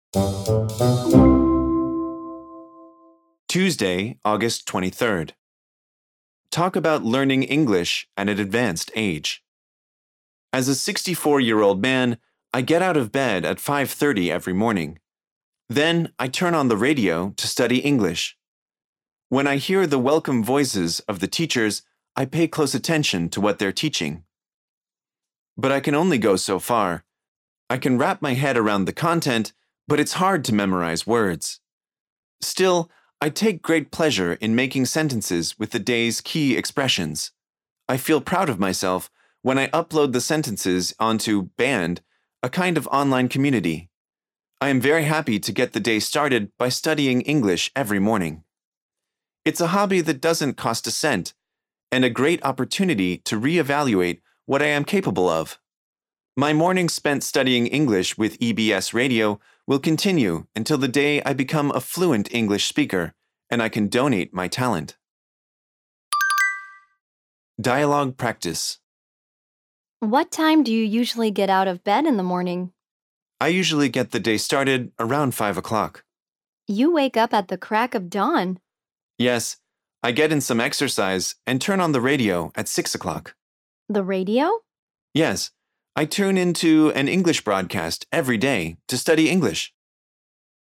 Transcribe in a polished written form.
Tuesday, August 23rd. Talk about learning English at an advanced age. As a 64-year-old man, I get out of bed at 5:30 every morning. Then I turn on the radio to study English. When I hear the welcome voices of the teachers, I pay close attention to what they're teaching. But I can only go so far. I can wrap my head around the content, but it's hard to memorize words. Still, I take great pleasure in making sentences with the day's key expressions. I feel proud of myself when I upload the sentences onto Band, a kind of online community. I am very happy to get the day started by studying English every morning. It's a hobby that doesn't cost a cent, and a great opportunity to reevaluate what I am capable of. My mornings spent studying English with EBS Radio will continue until the day I become a fluent English speaker and I can donate my talent. Dialogue practice. What time do you usually get out of bed in the morning? I usually get the day started around 5 o'clock. You wake up at the crack of dawn. Yes, I get in some exercise and turn on the radio at 6 o'clock. The radio? Yes, I tune into an English broadcast every day to study English.